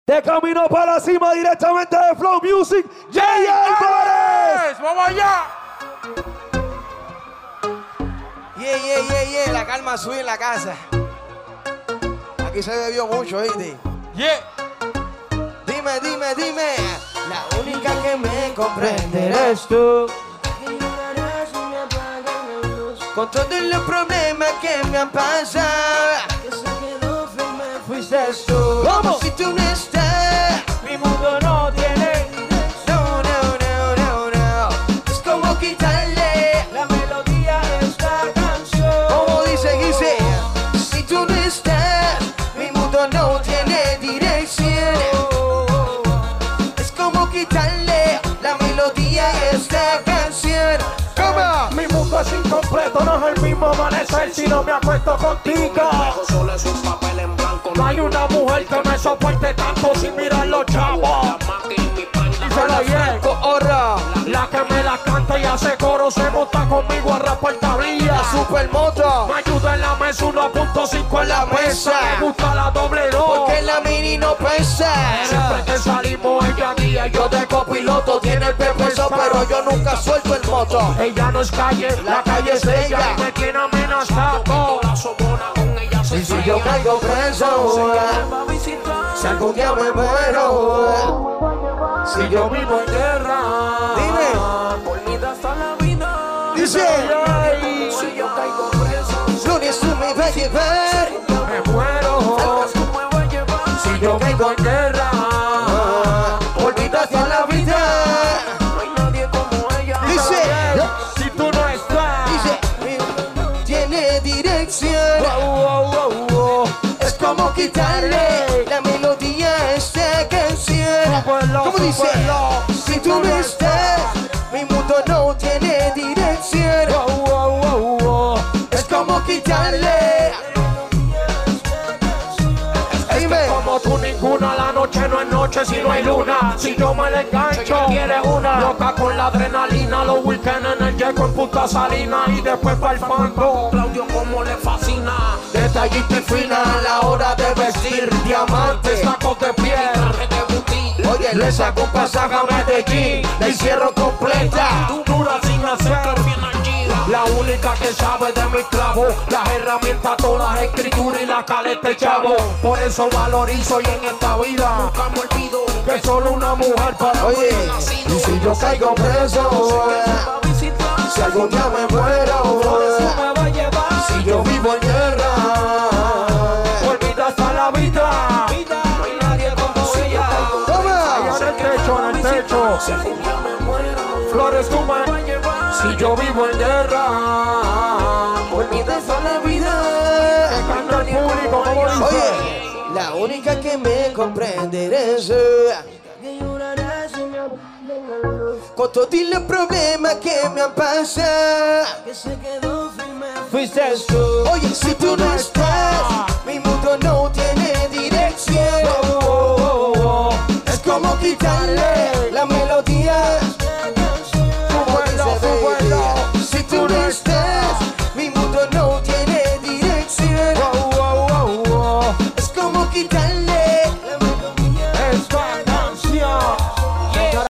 De camino para la cima directamente de Flow Music, Jay Álvarez. ¡Vamos allá! La calma suya en la casa. Aquí se bebió mucho, ¿viste? Yeah. Dime. La única que me comprende eres tú. Con todos los problemas que me han pasado, que se quedó firme fuiste tú. ¿Cómo? Si tú no estás, Mi mundo no tiene no. Es como quitarle la melodía de esta canción. como dice, si tú no estás, mi mundo no tiene dirección. Es como quitarle la melodía a esta canción. ¿Cómo? Mi mundo es incompleto, no es el mismo amanecer si no me acuesto contigo. Solo es un papel en blanco. No hay una mujer que me soporte tanto sin mirar los chavos. Díselo bien. Ahora, La que me la canta y hace coro se monta conmigo a rapar tablilla. la supermoto, Me ayuda en la mesa 1.5 en la mesa. Me gusta la doble 2. porque la mini no pesa. Siempre que salimos ella guía y yo de copiloto. Tiene el Peso, pero yo nunca suelto el moto. Ella no es calle, la calle es ella. Y me tiene amenazado. Y si yo caigo preso, si algún día me muero, Si yo vivo en guerra, Dime. por mí da hasta la vida. Dice. Ay, Si yo caigo preso, lunes tú me vas a llevar. me muero. tú me vas a llevar. Si yo caigo en guerra, Olvídate a la vida. No hay nadie como ella. Dice, si tú no estás, tiene dirección. Es como quitarle la melodía a esta canción. ¿Cómo dice? Si tú no estás, mi mundo no tiene dirección. Es como quitarle. Dime. como tú ninguna, la noche no es noche si no hay luna. Si yo me la engancho, quiere una. Loca con la adrenalina, los weekends en el yeco en Punta Salina y después para el fango. Claudio como le fascina. Detallista y fina a la hora de vestir. Diamantes, Tacos de piel. Traje de boutique. oye, le saco un pasaje a Medellín. La hicieron completa. Dura sin hacer. Bien allí. La única que sabe de mi clavo, las herramientas, todas las escrituras y la caleta, chavo. Por eso valorizo y en esta vida Nunca me olvido. que solo una mujer para Oye, y si yo caigo preso, si algún día me muero, me va a llevar. si yo vivo en guerra, Olvida hasta la vida. No hay nadie como ella. toma. En el techo, en el techo. Si algún día me muero, Flores, tú me. Si yo vivo en guerra. Olvida hasta la vida. Canta el público, como dice. Oye, la única que me comprende eres con todos los problemas que me han pasado, que se quedó firme fuiste tú. Oye, si tú no estás, mi mundo no tiene dirección. Es como quitarle la melodía.